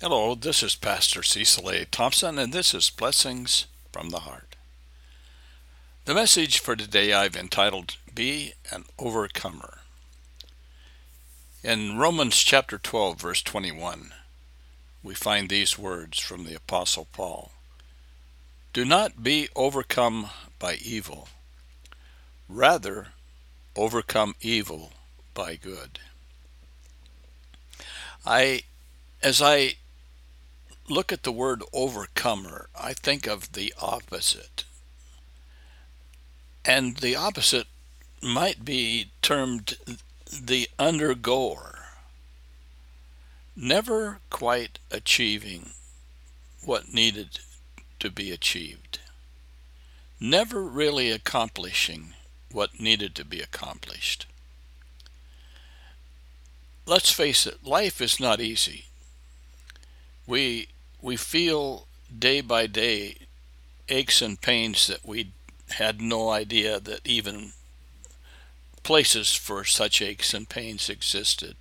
Hello, this is Pastor Cecil A. Thompson, and this is Blessings from the Heart. The message for today I've entitled, Be an Overcomer. In Romans chapter 12, verse 21, we find these words from the Apostle Paul. Do not be overcome by evil. Rather, overcome evil by good. As I look at the word overcomer, I think of the opposite. And the opposite might be termed the undergoer, never quite achieving what needed to be achieved, never really accomplishing what needed to be accomplished. Let's face it, life is not easy. We feel day by day aches and pains that we had no idea that even places for such aches and pains existed.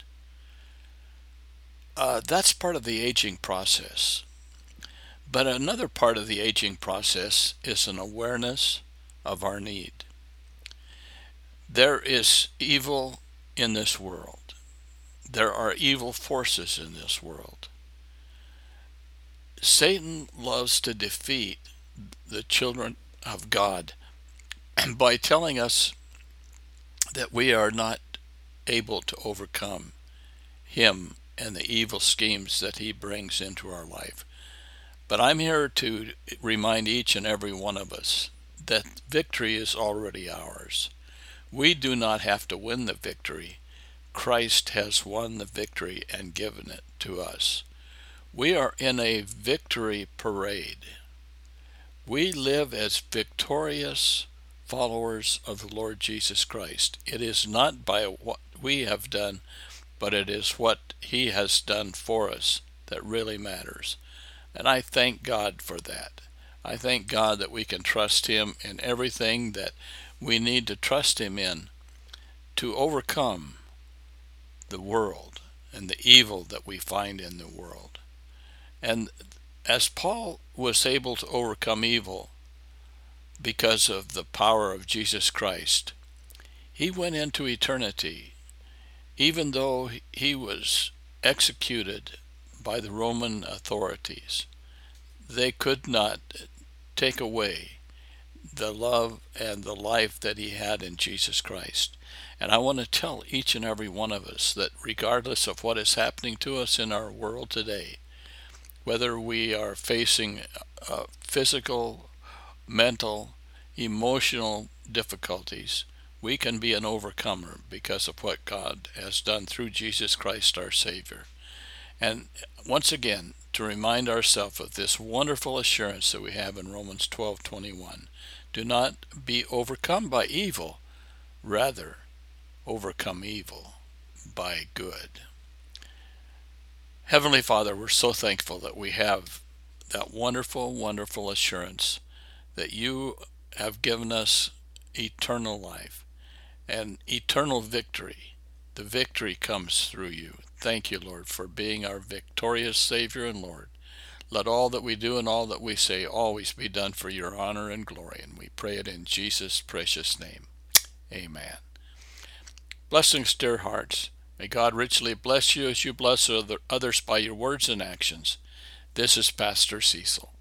That's part of the aging process. But another part of the aging process is an awareness of our need. There is evil in this world. There are evil forces in this world. Satan loves to defeat the children of God by telling us that we are not able to overcome him and the evil schemes that he brings into our life. But I'm here to remind each and every one of us that victory is already ours. We do not have to win the victory. Christ has won the victory and given it to us. We are in a victory parade. We live as victorious followers of the Lord Jesus Christ. It is not by what we have done, but it is what he has done for us that really matters. And I thank God for that. I thank God that we can trust him in everything that we need to trust him in to overcome the world and the evil that we find in the world. And as Paul was able to overcome evil because of the power of Jesus Christ, he went into eternity, even though he was executed by the Roman authorities. They could not take away the love and the life that he had in Jesus Christ. And I want to tell each and every one of us that regardless of what is happening to us in our world today, whether we are facing physical, mental, emotional difficulties, we can be an overcomer because of what God has done through Jesus Christ our Savior. And once again, to remind ourselves of this wonderful assurance that we have in Romans 12:21, do not be overcome by evil, rather overcome evil by good. Heavenly Father, we're so thankful that we have that wonderful, wonderful assurance that you have given us eternal life and eternal victory. The victory comes through you. Thank you, Lord, for being our victorious Savior and Lord. Let all that we do and all that we say always be done for your honor and glory, and we pray it in Jesus' precious name. Amen. Blessings, dear hearts. May God richly bless you as you bless others by your words and actions. This is Pastor Cecil.